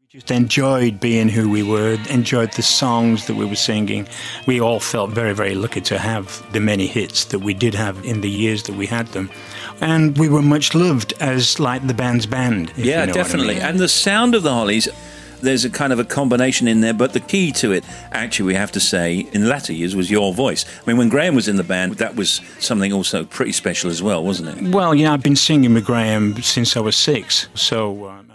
Just enjoyed being who we were, enjoyed the songs that we were singing. We all felt very, very lucky to have the many hits that we did have in the years that we had them. And we were much loved as like the band's band. Yeah, definitely. I mean. And the sound of the Hollies, there's a kind of a combination in there, but the key to it, actually, we have to say, in latter years, was your voice. I mean, when Graham was in the band, that was something also pretty special as well, wasn't it? Well, yeah, I've been singing with Graham since I was 6, so